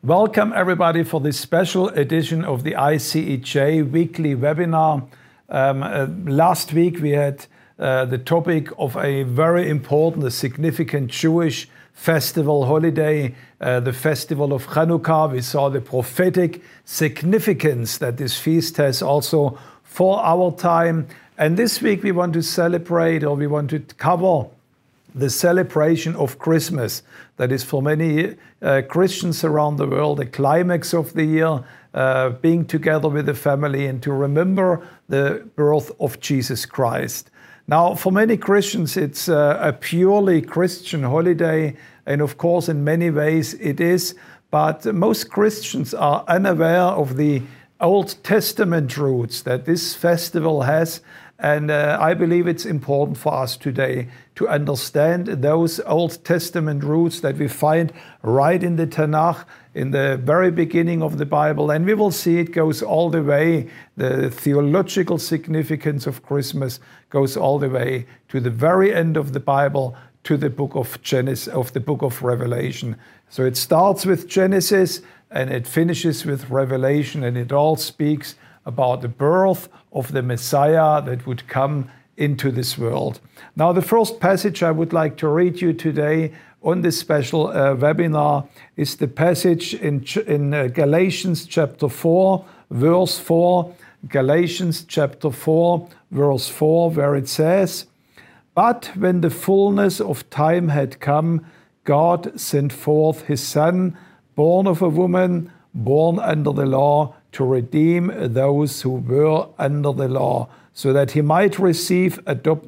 Welcome everybody for this special edition of the ICEJ weekly webinar. Last week we had the topic of a very important, a significant Jewish festival holiday, the festival of Chanukah. We saw the prophetic significance that this feast has also for our time. And this week we want to celebrate, or we want to cover the celebration of Christmas. That is for many Christians around the world, the climax of the year, being together with the family and to remember the birth of Jesus Christ. Now, for many Christians, it's a purely Christian holiday, and of course, in many ways it is, but most Christians are unaware of the Old Testament roots that this festival has. And I believe it's important for us today to understand those Old Testament roots that we find right in the Tanakh, in the very beginning of the Bible. And we will see it goes all the way, the theological significance of Christmas goes all the way to the very end of the Bible, to the book of Genesis, of the book of Revelation. So it starts with Genesis and it finishes with Revelation, and it all speaks about the birth of the Messiah that would come into this world. Now, the first passage I would like to read you today on this special webinar is the passage in Galatians chapter 4, verse 4. Galatians chapter 4, verse 4, where it says, "But when the fullness of time had come, God sent forth his Son, born of a woman, born under the law, to redeem those who were under the law, so that we might receive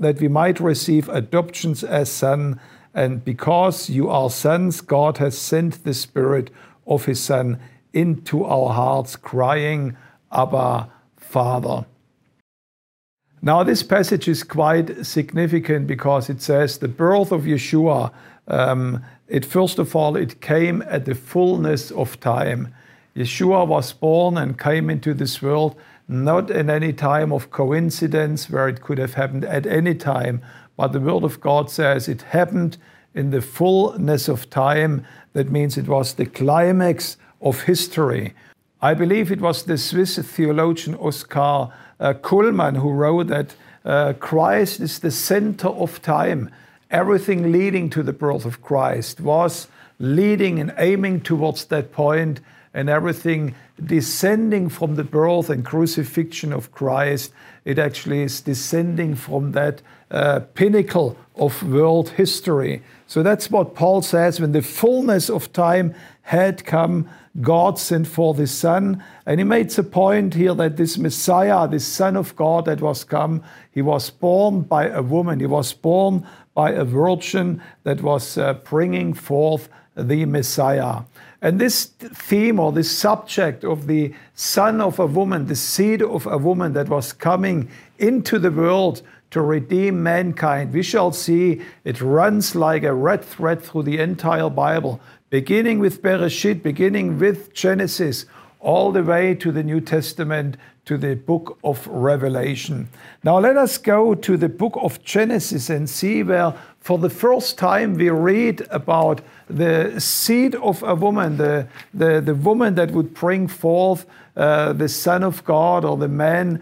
adoptions as sons. And because you are sons, God has sent the Spirit of his Son into our hearts, crying, Abba, Father." Now, this passage is quite significant because it says the birth of Yeshua, first of all, it came at the fullness of time. Yeshua was born and came into this world not in any time of coincidence where it could have happened at any time, but the Word of God says it happened in the fullness of time. That means it was the climax of history. I believe it was the Swiss theologian Oskar Kuhlmann who wrote that Christ is the center of time. Everything leading to the birth of Christ was leading and aiming towards that point, and everything descending from the birth and crucifixion of Christ, it actually is descending from that pinnacle of world history. So that's what Paul says, when the fullness of time had come, God sent forth his Son. And he makes a point here that this Messiah, this Son of God that was come, he was born by a woman. He was born by a virgin that was bringing forth the Messiah. And this theme, or this subject of the son of a woman, the seed of a woman that was coming into the world to redeem mankind, we shall see it runs like a red thread through the entire Bible, beginning with Bereshit, beginning with Genesis, all the way to the New Testament, to the book of Revelation. Now let us go to the book of Genesis and see where for the first time we read about the seed of a woman, the woman that would bring forth the Son of God, or the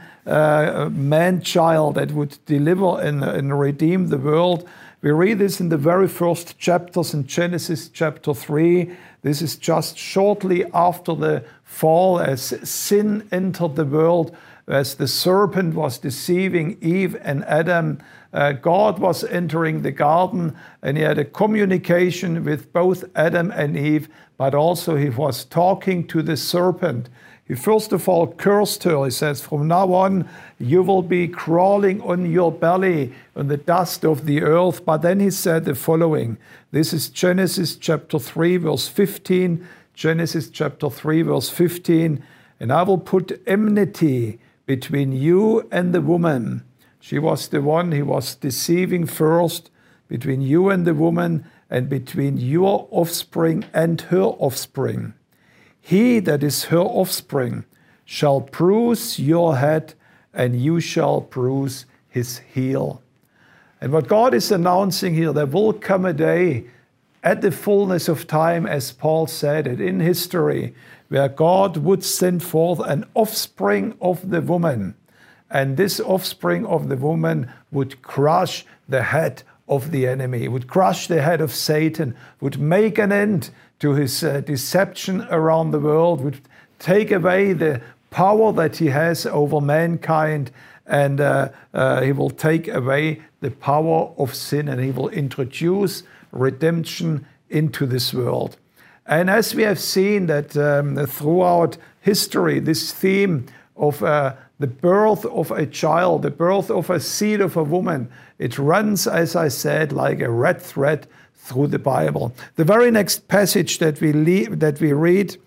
man-child that would deliver and redeem the world. We read this in the very first chapters in Genesis chapter 3. This is just shortly after the fall, as sin entered the world, as the serpent was deceiving Eve and Adam. God was entering the garden, and he had a communication with both Adam and Eve, but also he was talking to the serpent. He first of all cursed her. He says, "From now on, you will be crawling on your belly on the dust of the earth." But then he said the following. This is Genesis chapter 3, verse 15. Genesis chapter 3, verse 15. "And I will put enmity between you and the woman." She was the one he was deceiving first. "Between you and the woman, and between your offspring and her offspring. He that is her offspring shall bruise your head, and you shall bruise his heel." And what God is announcing here, there will come a day at the fullness of time, as Paul said it, in history, where God would send forth an offspring of the woman. And this offspring of the woman would crush the head of the enemy, would crush the head of Satan, would make an end to his deception around the world, would take away the power that he has over mankind, and he will take away the power of sin, and he will introduce redemption into this world. And as we have seen that throughout history, this theme of the birth of a child, the birth of a seed of a woman, it runs, as I said, like a red thread through the Bible. The very next passage that we read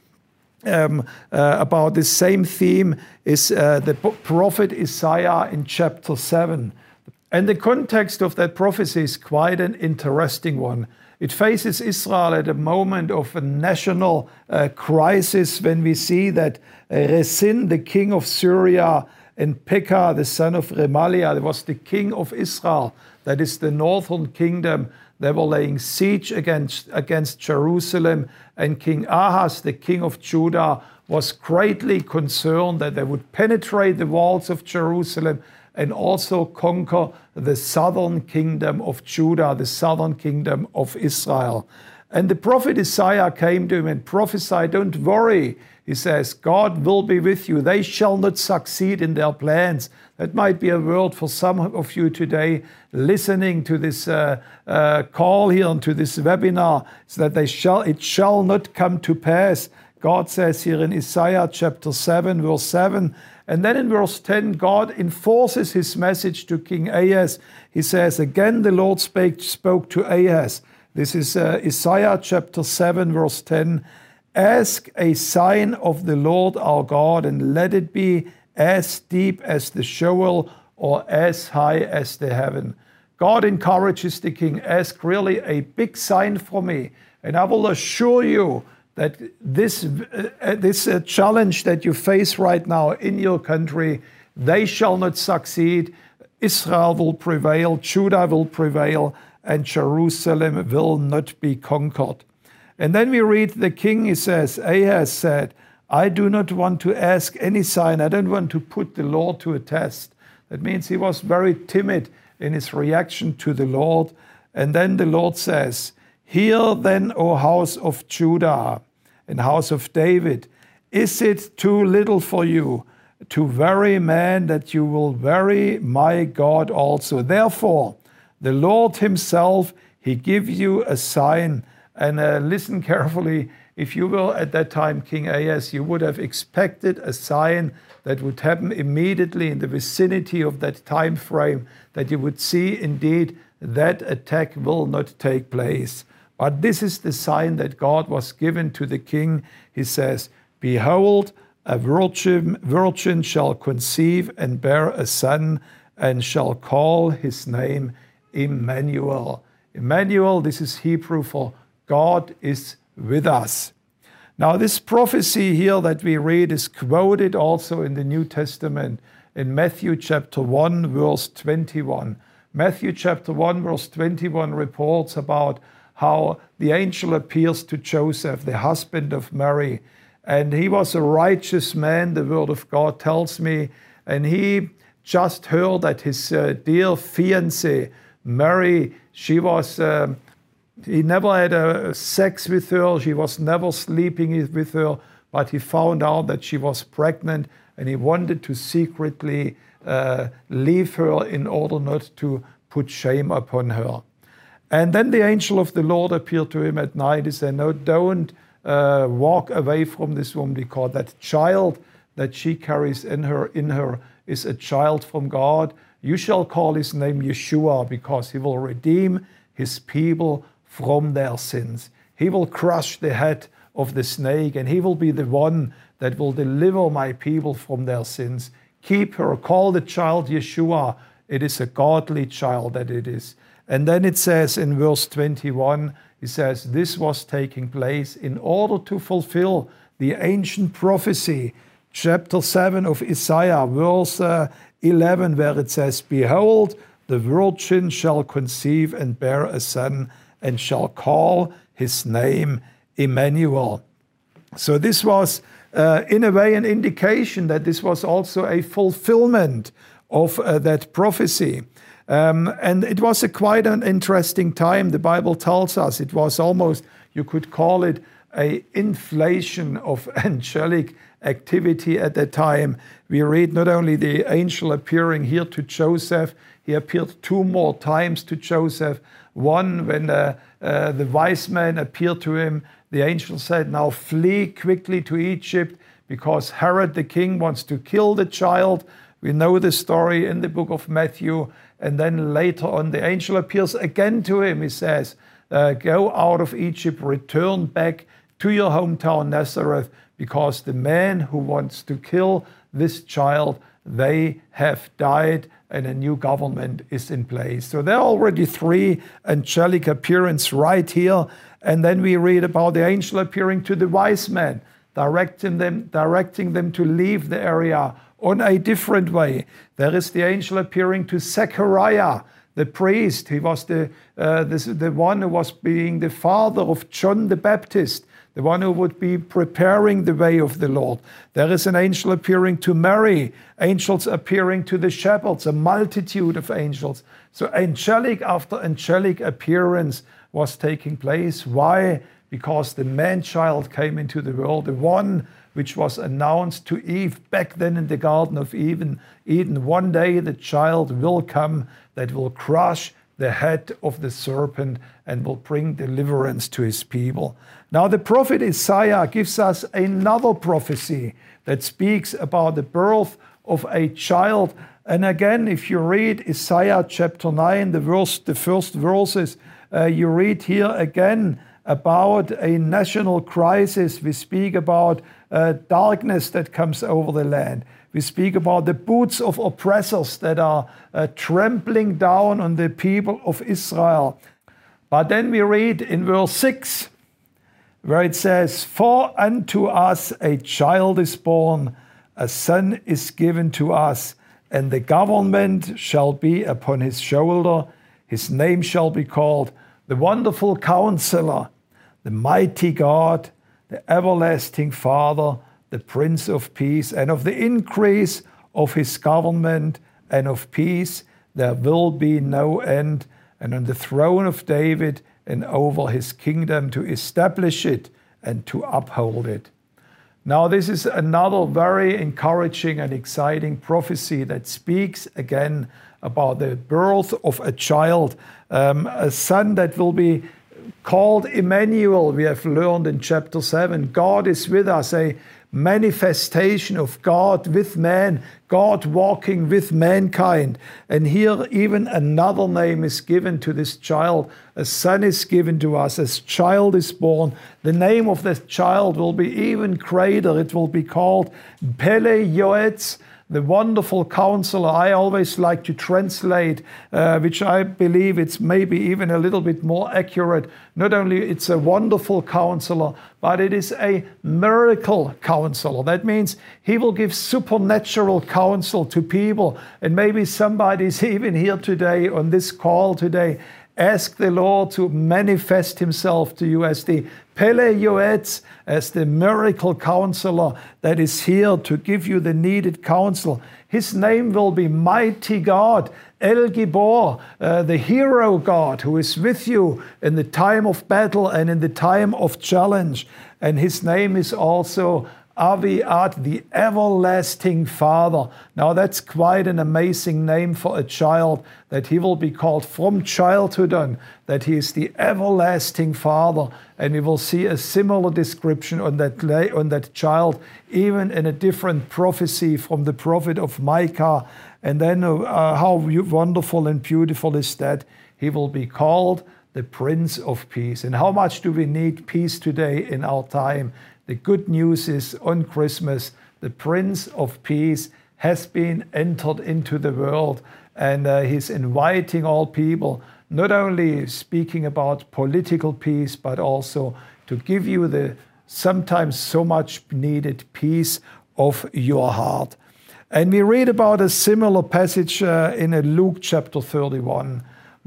about this same theme is the prophet Isaiah in chapter 7. And the context of that prophecy is quite an interesting one. It faces Israel at a moment of a national crisis, when we see that Rezin, the king of Syria, and Pekah, the son of Remaliah, that was the king of Israel, that is the northern kingdom, they were laying siege against Jerusalem, and King Ahaz, the king of Judah, was greatly concerned that they would penetrate the walls of Jerusalem and also conquer the southern kingdom of Judah, the southern kingdom of Israel. And the prophet Isaiah came to him and prophesied, "Don't worry," he says, "God will be with you. They shall not succeed in their plans." That might be a word for some of you today listening to this call here and to this webinar, so that it shall not come to pass. God says here in Isaiah chapter 7, verse 7, and then in verse 10, God enforces his message to King Ahaz. He says, again, the Lord spoke to Ahaz. This is Isaiah chapter 7, verse 10. Ask a sign of the Lord our God, and let it be as deep as the Sheol or as high as the heaven. God encourages the king, ask really a big sign for me, and I will assure you that this challenge that you face right now in your country, they shall not succeed. Israel will prevail, Judah will prevail, and Jerusalem will not be conquered. And then we read the king, he says, Ahaz said, I do not want to ask any sign. I don't want to put the Lord to a test. That means he was very timid in his reaction to the Lord. And then the Lord says, hear then, O house of Judah and house of David, is it too little for you to weary man that you will weary my God also? Therefore, the Lord himself, he give you a sign. And listen carefully, if you were at that time King Ahaz, you would have expected a sign that would happen immediately in the vicinity of that time frame, that you would see indeed that attack will not take place. But this is the sign that God was given to the king. He says, behold, a virgin shall conceive and bear a son, and shall call his name Emmanuel. Emmanuel, this is Hebrew for God is with us. Now, this prophecy here that we read is quoted also in the New Testament in Matthew chapter 1, verse 21. Matthew chapter 1, verse 21 reports about how the angel appears to Joseph, the husband of Mary. And he was a righteous man, the word of God tells me. And he just heard that his dear fiancée, Mary, she was... He never had sex with her. She was never sleeping with her. But he found out that she was pregnant, and he wanted to secretly leave her in order not to put shame upon her. And then the angel of the Lord appeared to him at night. He said, no, don't walk away from this woman, because that child that she carries in her is a child from God. You shall call his name Yeshua, because he will redeem his people from their sins. He will crush the head of the snake, and he will be the one that will deliver my people from their sins. Keep her, call the child Yeshua. It is a godly child that it is. And then it says in verse 21, it says, this was taking place in order to fulfill the ancient prophecy, chapter 7 of Isaiah, verse 11, where it says, behold, the virgin shall conceive and bear a son, and shall call his name Emmanuel. So this was, in a way, an indication that this was also a fulfillment of that prophecy. And it was quite an interesting time. The Bible tells us it was almost, you could call it, an inflation of angelic activity at that time. We read not only the angel appearing here to Joseph, he appeared 2 more times to Joseph. One, when the wise men appeared to him, the angel said, now flee quickly to Egypt, because Herod the king wants to kill the child. We know the story in the book of Matthew. And then later on, the angel appears again to him. He says, go out of Egypt, return back to your hometown Nazareth, because the man who wants to kill this child, they have died and a new government is in place. So there are already 3 angelic appearances right here. And then we read about the angel appearing to the wise men, directing them to leave the area on a different way. There is the angel appearing to Zechariah, the priest. He was the one who was being the father of John the Baptist, the one who would be preparing the way of the Lord. There is an angel appearing to Mary, angels appearing to the shepherds, a multitude of angels. So angelic after angelic appearance was taking place. Why? Because the man-child came into the world, the one which was announced to Eve back then in the Garden of Eden. One day the child will come that will crush the head of the serpent and will bring deliverance to his people. Now the prophet Isaiah gives us another prophecy that speaks about the birth of a child. And again, if you read Isaiah chapter 9, the first verses, you read here again about a national crisis. We speak about darkness that comes over the land. We speak about the boots of oppressors that are trampling down on the people of Israel. But then we read in verse 6, where it says, for unto us a child is born, a son is given to us, and the government shall be upon his shoulder. His name shall be called the Wonderful Counselor, the Mighty God, the Everlasting Father, the Prince of Peace. And of the increase of his government and of peace there will be no end. And on the throne of David and over his kingdom, to establish it and to uphold it. Now this is another very encouraging and exciting prophecy that speaks again about the birth of a child, a son that will be called Emmanuel. We have learned in chapter 7, God is with us, a manifestation of God with man, God walking with mankind. And here even another name is given to this child. A son is given to us, a child is born. The name of this child will be even greater. It will be called Pele Yoetz, the Wonderful Counselor. I always like to translate, which I believe it's maybe even a little bit more accurate. Not only it's a wonderful counselor, but it is a miracle counselor. That means he will give supernatural counsel to people. And maybe somebody's even here today on this call today. Ask the Lord to manifest himself to you as the Pele Yoetz, as the miracle counselor that is here to give you the needed counsel. His name will be Mighty God, El Gibor, the hero God who is with you in the time of battle and in the time of challenge. And his name is also Aviad, the Everlasting Father. Now that's quite an amazing name for a child, that he will be called from childhood on, that he is the Everlasting Father. And we will see a similar description on that child, even in a different prophecy from the prophet of Micah. And then how wonderful and beautiful is that? He will be called the Prince of Peace. And how much do we need peace today in our time? The good news is on Christmas, the Prince of Peace has been entered into the world, and he's inviting all people, not only speaking about political peace, but also to give you the sometimes so much needed peace of your heart. And we read about a similar passage in Luke chapter 31,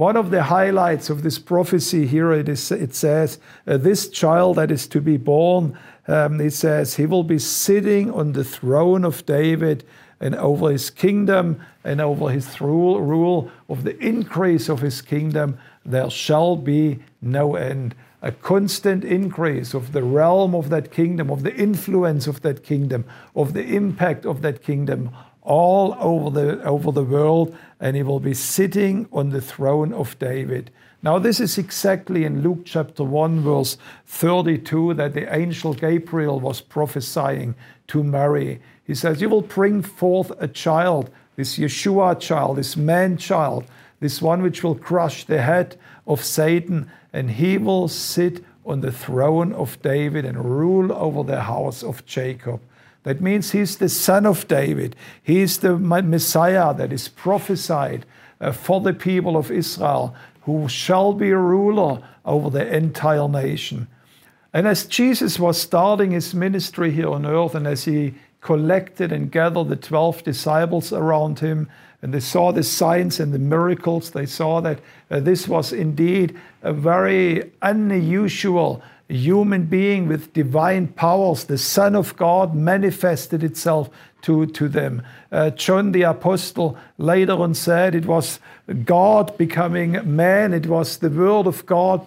One of the highlights of this prophecy here, it says, this child that is to be born, it says, he will be sitting on the throne of David, and over his kingdom and over his rule of the increase of his kingdom, there shall be no end. A constant increase of the realm of that kingdom, of the influence of that kingdom, of the impact of that kingdom, all over the world, and he will be sitting on the throne of David. Now this is exactly in Luke chapter 1 verse 32 that the angel Gabriel was prophesying to Mary. He says, you will bring forth a child, this Yeshua child, this man child, this one which will crush the head of Satan, and he will sit on the throne of David and rule over the house of Jacob. That means he's the son of David. He's the Messiah that is prophesied for the people of Israel, who shall be a ruler over the entire nation. And as Jesus was starting his ministry here on earth, and as he collected and gathered the 12 disciples around him, and they saw the signs and the miracles, they saw that this was indeed a very unusual human being with divine powers. The Son of God manifested itself to them. John the Apostle later on said it was God becoming man. It was the Word of God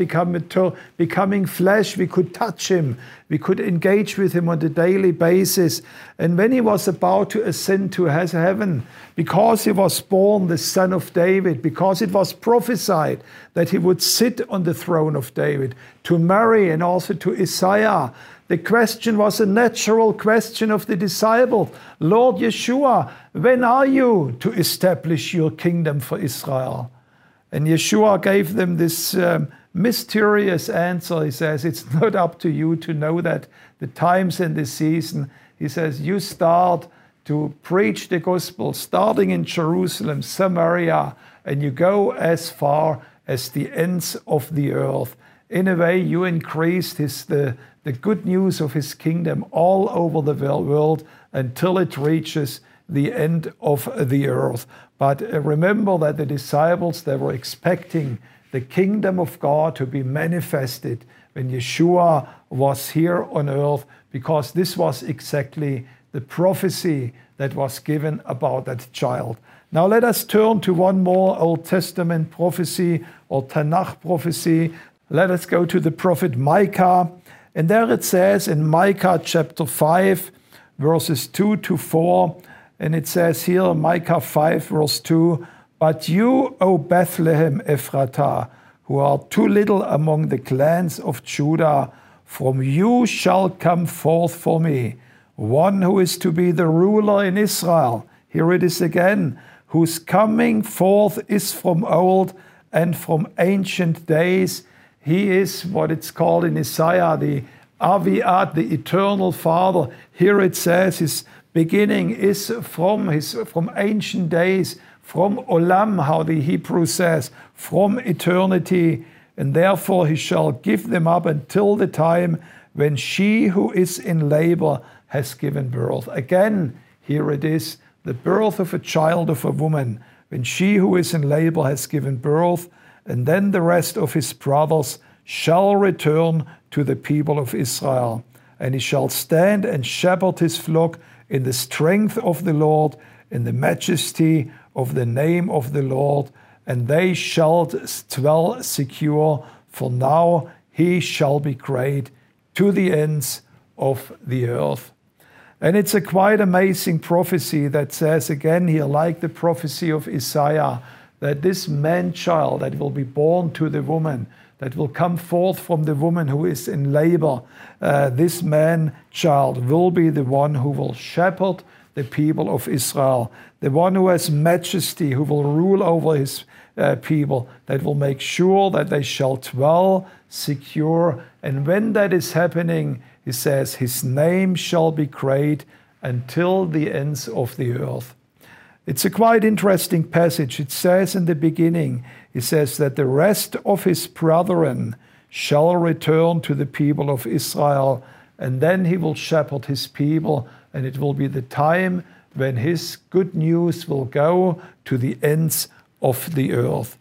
becoming flesh. We could touch him. We could engage with him on a daily basis. And when he was about to ascend to heaven, because he was born the Son of David, because it was prophesied that he would sit on the throne of David, to Mary and also to Isaiah, the question was a natural question of the disciples. Lord Yeshua, when are you to establish your kingdom for Israel? And Yeshua gave them this mysterious answer. He says, it's not up to you to know that, the times and the season. He says, you start to preach the gospel, starting in Jerusalem, Samaria, and you go as far as the ends of the earth. In a way, you increased the good news of his kingdom all over the world until it reaches the end of the earth. But remember that the disciples, they were expecting the kingdom of God to be manifested when Yeshua was here on earth, because this was exactly the prophecy that was given about that child. Now let us turn to one more Old Testament prophecy or Tanakh prophecy. Let us go to the prophet Micah. And there it says in Micah chapter 5, verses 2 to 4, and it says here, Micah 5, verse 2, but you, O Bethlehem Ephratah, who are too little among the clans of Judah, from you shall come forth for me one who is to be the ruler in Israel. Here it is again, whose coming forth is from old and from ancient days. He is what it's called in Isaiah, the Aviad, the eternal Father. Here it says his beginning is from ancient days, from Olam, how the Hebrew says, from eternity. And therefore he shall give them up until the time when she who is in labor has given birth. Again, here it is, the birth of a child of a woman, when she who is in labor has given birth. And then the rest of his brothers shall return to the people of Israel. And he shall stand and shepherd his flock in the strength of the Lord, in the majesty of the name of the Lord. And they shall dwell secure, for now he shall be great to the ends of the earth. And it's a quite amazing prophecy that says again here, like the prophecy of Isaiah, that this man-child that will be born to the woman, that will come forth from the woman who is in labor, this man-child will be the one who will shepherd the people of Israel, the one who has majesty, who will rule over his people, that will make sure that they shall dwell secure. And when that is happening, he says, his name shall be great until the ends of the earth. It's a quite interesting passage. It says in the beginning, it says that the rest of his brethren shall return to the people of Israel, and then he will shepherd his people, and it will be the time when his good news will go to the ends of the earth.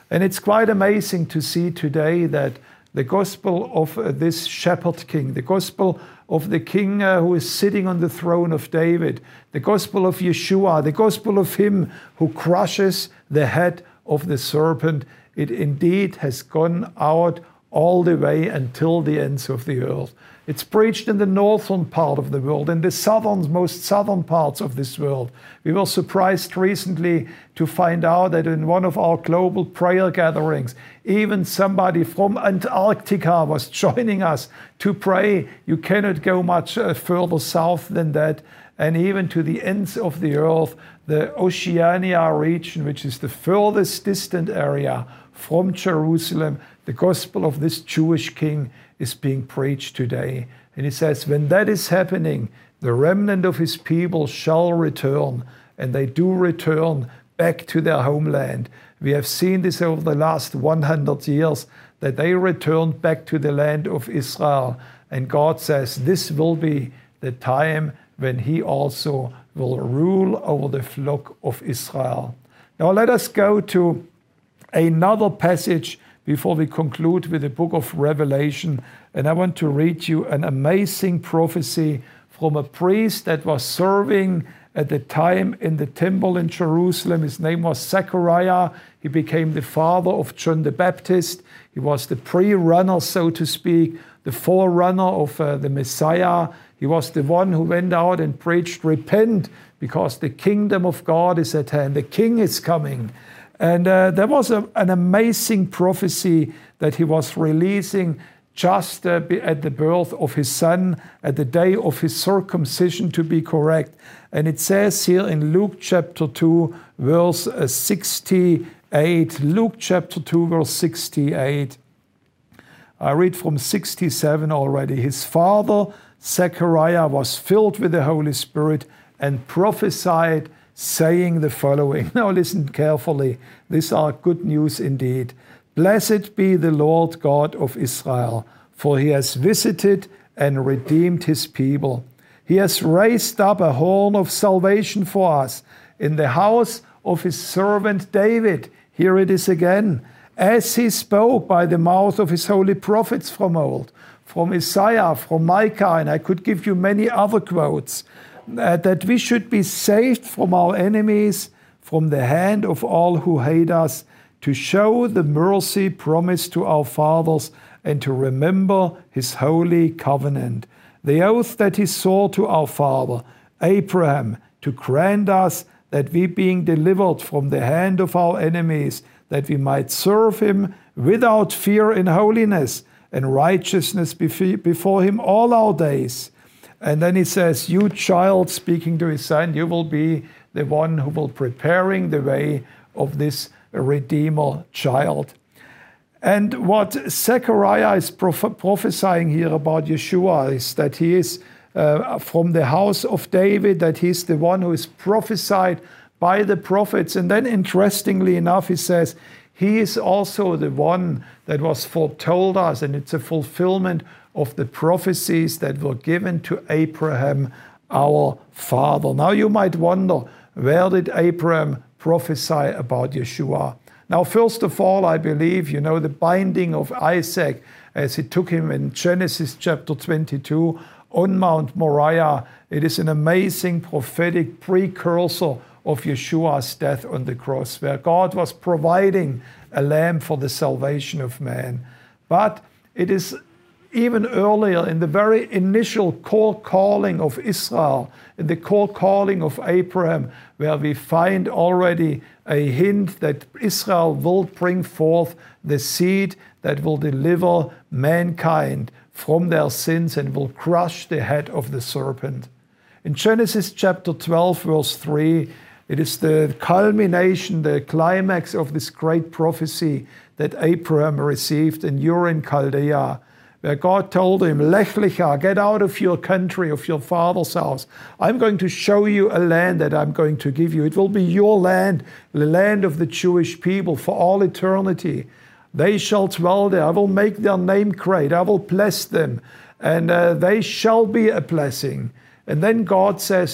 And it's quite amazing to see today that the gospel of this shepherd king, the gospel of the king who is sitting on the throne of David, the gospel of Yeshua, the gospel of him who crushes the head of the serpent, it indeed has gone out all the way until the ends of the earth. It's preached in the northern part of the world, in the most southern parts of this world. We were surprised recently to find out that in one of our global prayer gatherings, even somebody from Antarctica was joining us to pray. You cannot go much further south than that. And even to the ends of the earth, the Oceania region, which is the furthest distant area from Jerusalem, the gospel of this Jewish king is being preached today. And he says, when that is happening, the remnant of his people shall return, and they do return back to their homeland. We have seen this over the last 100 years, that they returned back to the land of Israel. And God says this will be the time when he also will rule over the flock of Israel. Now let us go to another passage before we conclude with the book of Revelation. And I want to read you an amazing prophecy from a priest that was serving at the time in the temple in Jerusalem. His name was Zechariah. He became the father of John the Baptist. He was the pre-runner, so to speak, the forerunner of the Messiah. He was the one who went out and preached, repent, because the kingdom of God is at hand. The king is coming. And there was an amazing prophecy that he was releasing just at the birth of his son, at the day of his circumcision, to be correct. And it says here in Luke chapter 2, verse 68. Luke chapter 2, verse 68. I read from 67 already. His father, Zechariah, was filled with the Holy Spirit and prophesied, saying the following. Now listen carefully. These are good news indeed. Blessed be the Lord God of Israel, for he has visited and redeemed his people. He has raised up a horn of salvation for us in the house of his servant David. Here it is again. As he spoke by the mouth of his holy prophets from old, from Isaiah, from Micah, and I could give you many other quotes, that we should be saved from our enemies, from the hand of all who hate us, to show the mercy promised to our fathers, and to remember his holy covenant, the oath that he swore to our father, Abraham, to grant us that we, being delivered from the hand of our enemies, that we might serve him without fear in holiness and righteousness before him all our days. And then he says, you child, speaking to his son, you will be the one who will preparing the way of this Redeemer child. And what Zechariah is prophesying here about Yeshua is that he is from the house of David, that he's the one who is prophesied by the prophets. And then interestingly enough, he says, he is also the one that was foretold us, and it's a fulfillment of the prophecies that were given to Abraham, our father. Now you might wonder, where did Abraham prophesy about Yeshua? Now, first of all, I believe, you know, the binding of Isaac as he took him in Genesis chapter 22 on Mount Moriah. It is an amazing prophetic precursor of Yeshua's death on the cross, where God was providing a lamb for the salvation of man. But it is even earlier, in the very initial core calling of Israel, in the core calling of Abraham, where we find already a hint that Israel will bring forth the seed that will deliver mankind from their sins and will crush the head of the serpent. In Genesis chapter 12, verse 3, it is the culmination, the climax of this great prophecy that Abraham received in Ur in Chaldea, where God told him, Lech Lecha, get out of your country, of your father's house. I'm going to show you a land that I'm going to give you. It will be your land, the land of the Jewish people for all eternity. They shall dwell there. I will make their name great. I will bless them, and they shall be a blessing. And then God says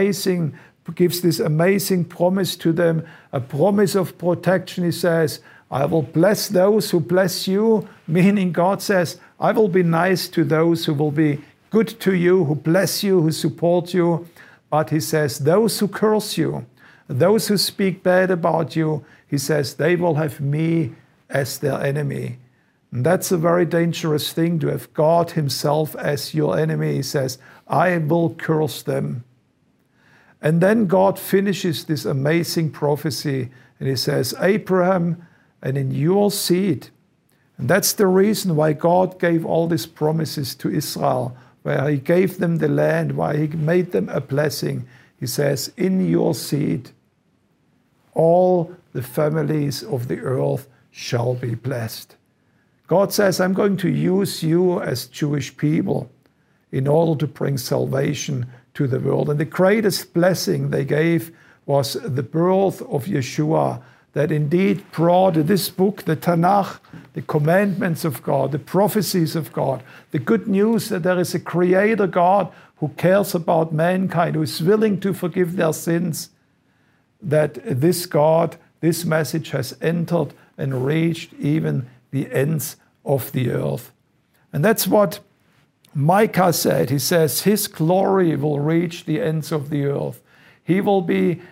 gives this amazing promise to them, a promise of protection. He says, I will bless those who bless you, meaning God says, I will be nice to those who will be good to you, who bless you, who support you. But he says, those who curse you, those who speak bad about you, he says, they will have me as their enemy. And that's a very dangerous thing, to have God himself as your enemy. He says, I will curse them. And then God finishes this amazing prophecy, and he says, Abraham, and in your seed. And that's the reason why God gave all these promises to Israel, where he gave them the land, why he made them a blessing. He says, in your seed, all the families of the earth shall be blessed. God says, I'm going to use you as Jewish people in order to bring salvation to the world. And the greatest blessing they gave was the birth of Yeshua, that indeed brought this book, the Tanakh, the commandments of God, the prophecies of God, the good news that there is a creator God who cares about mankind, who is willing to forgive their sins, that this God, this message has entered and reached even the ends of the earth. And that's what Micah said. He says, his glory will reach the ends of the earth. He will be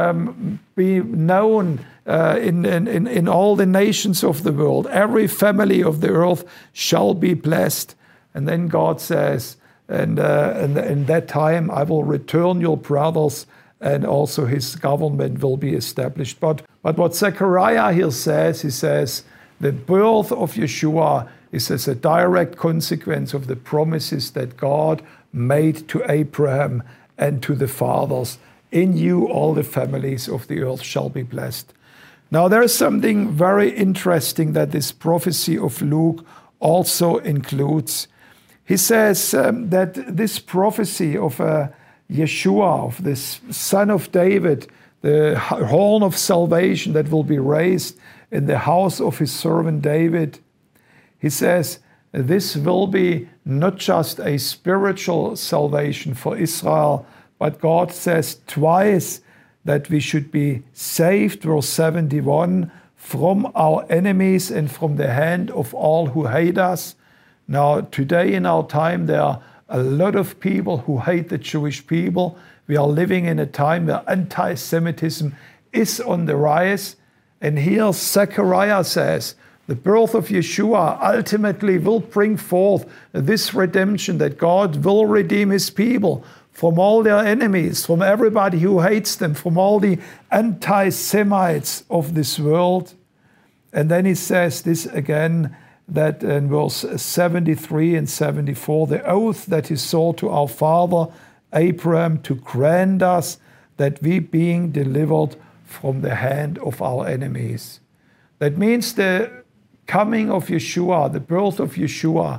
known in all the nations of the world. Every family of the earth shall be blessed. And then God says, and in that time I will return your brothers, and also his government will be established. But what Zechariah here says, he says, the birth of Yeshua is as a direct consequence of the promises that God made to Abraham and to the fathers. In you all the families of the earth shall be blessed. Now there is something very interesting that this prophecy of Luke also includes. He says that this prophecy of Yeshua, of this son of David, the horn of salvation that will be raised in the house of his servant David, he says this will be not just a spiritual salvation for Israel, but God says twice that we should be saved, verse 71, from our enemies and from the hand of all who hate us. Now, today in our time, there are a lot of people who hate the Jewish people. We are living in a time where anti-Semitism is on the rise. And here Zechariah says, the birth of Yeshua ultimately will bring forth this redemption, that God will redeem his people from all their enemies, from everybody who hates them, from all the anti-Semites of this world. And then he says this again, that in verse 73 and 74, the oath that he swore to our father Abraham to grant us that we being delivered from the hand of our enemies. That means the coming of Yeshua, the birth of Yeshua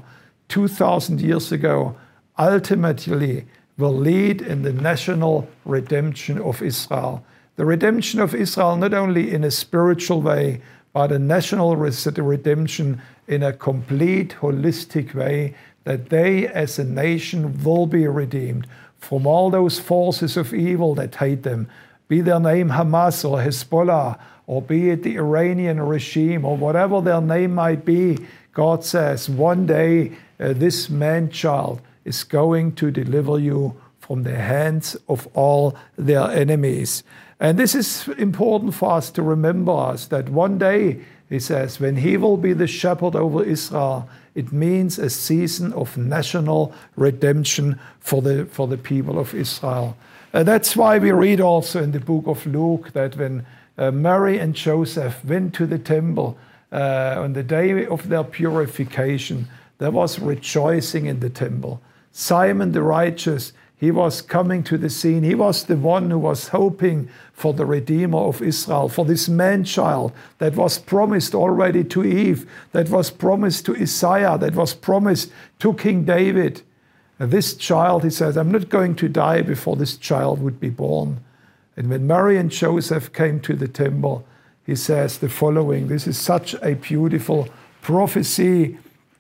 2,000 years ago, ultimately will lead in the national redemption of Israel. The redemption of Israel not only in a spiritual way, but a national redemption in a complete, holistic way, that they as a nation will be redeemed from all those forces of evil that hate them, be their name Hamas or Hezbollah, or be it the Iranian regime, or whatever their name might be. God says, one day this man-child is going to deliver you from the hands of all their enemies. And this is important for us to remember us, that one day, he says, when he will be the shepherd over Israel, it means a season of national redemption for the people of Israel. That's why we read also in the book of Luke that when Mary and Joseph went to the temple on the day of their purification, there was rejoicing in the temple. Simon the righteous, he was coming to the scene. He was the one who was hoping for the Redeemer of Israel, for this man-child that was promised already to Eve, that was promised to Isaiah, that was promised to King David. And this child, he says, I'm not going to die before this child would be born. And when Mary and Joseph came to the temple, he says the following. This is such a beautiful prophecy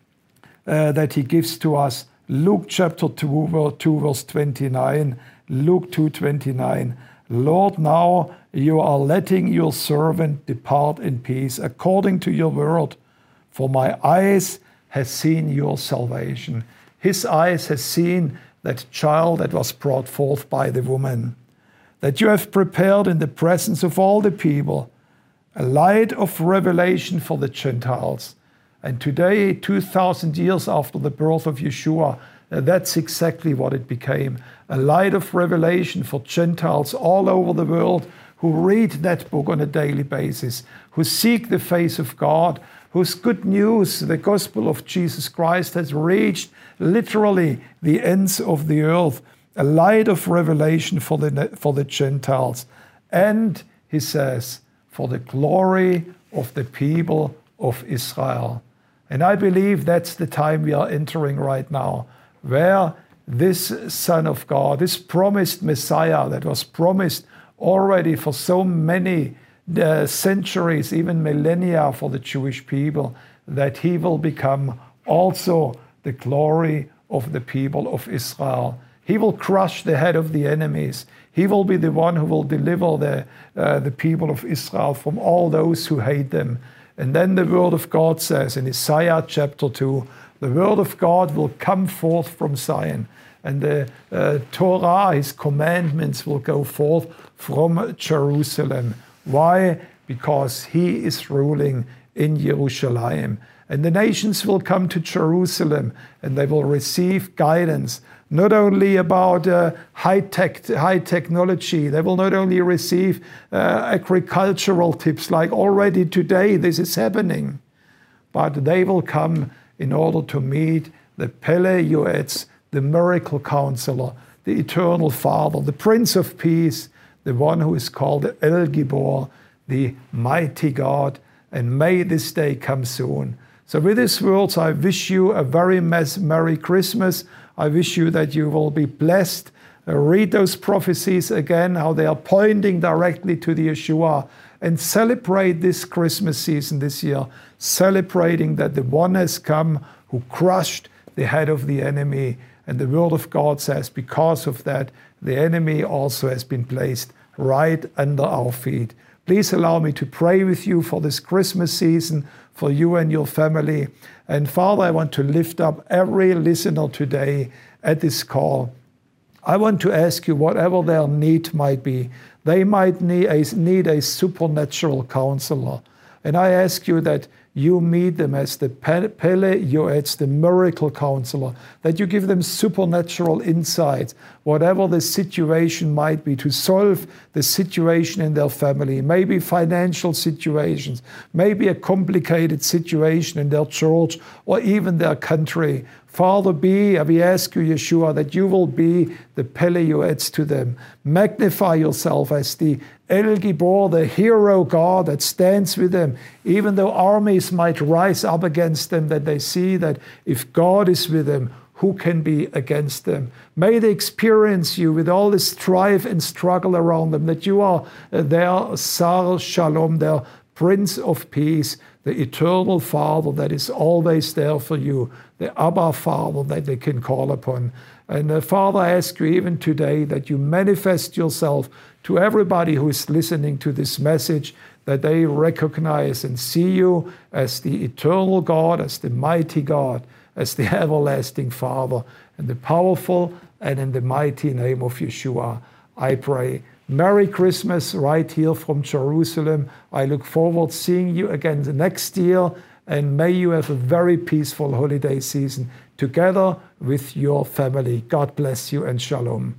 that he gives to us. Luke chapter 2, verse 29, Luke 2:29. Lord, now you are letting your servant depart in peace according to your word. For my eyes has seen your salvation. His eyes has seen that child that was brought forth by the woman, that you have prepared in the presence of all the people a light of revelation for the Gentiles. And today, 2,000 years after the birth of Yeshua, that's exactly what it became. A light of revelation for Gentiles all over the world who read that book on a daily basis, who seek the face of God, whose good news, the gospel of Jesus Christ, has reached literally the ends of the earth. A light of revelation for the Gentiles. And, he says, for the glory of the people of Israel. And I believe that's the time we are entering right now, where this Son of God, this promised Messiah that was promised already for so many centuries, even millennia for the Jewish people, that he will become also the glory of the people of Israel. He will crush the head of the enemies. He will be the one who will deliver the people of Israel from all those who hate them. And then the word of God says in Isaiah chapter 2, the word of God will come forth from Zion. And the Torah, his commandments, will go forth from Jerusalem. Why? Because he is ruling in Jerusalem. And the nations will come to Jerusalem and they will receive guidance, not only about high technology. They will not only receive agricultural tips like already today this is happening, but they will come in order to meet the Pele Yoetz, the miracle counselor, the eternal Father, the Prince of Peace, the one who is called El Gibor, the mighty God. And may this day come soon. So with these words, I wish you a very Merry Christmas. I wish you that you will be blessed. Read those prophecies again, how they are pointing directly to the Yeshua, and celebrate this Christmas season this year, celebrating that the one has come who crushed the head of the enemy. And the word of God says, because of that, the enemy also has been placed right under our feet. Please allow me to pray with you for this Christmas season, for you and your family. And Father, I want to lift up every listener today at this call. I want to ask you, whatever their need might be, they might need a supernatural counselor. And I ask you that you meet them as the Pele Yoetz, the miracle counselor, that you give them supernatural insights, whatever the situation might be, to solve the situation in their family, maybe financial situations, maybe a complicated situation in their church or even their country. Father, we ask you, Yeshua, that you will be the Pele Yoetz to them. Magnify yourself as the El Gibor, the hero God that stands with them, even though armies might rise up against them, that they see that if God is with them, who can be against them? May they experience you with all the strife and struggle around them, that you are their Sar Shalom, their Prince of Peace, the eternal Father that is always there for you, the Abba Father that they can call upon. And Father, I ask you even today that you manifest yourself to everybody who is listening to this message, that they recognize and see you as the eternal God, as the mighty God, as the everlasting Father, and the powerful and in the mighty name of Yeshua, I pray. Merry Christmas right here from Jerusalem. I look forward to seeing you again the next year, and may you have a very peaceful holiday season together with your family. God bless you and shalom.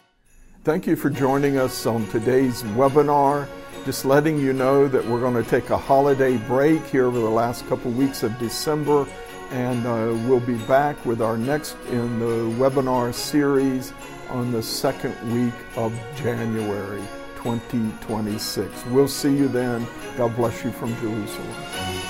Thank you for joining us on today's webinar. Just letting you know that we're going to take a holiday break here over the last couple weeks of December, and we'll be back with our next in the webinar series on the second week of January 2026. We'll see you then. God bless you from Jerusalem.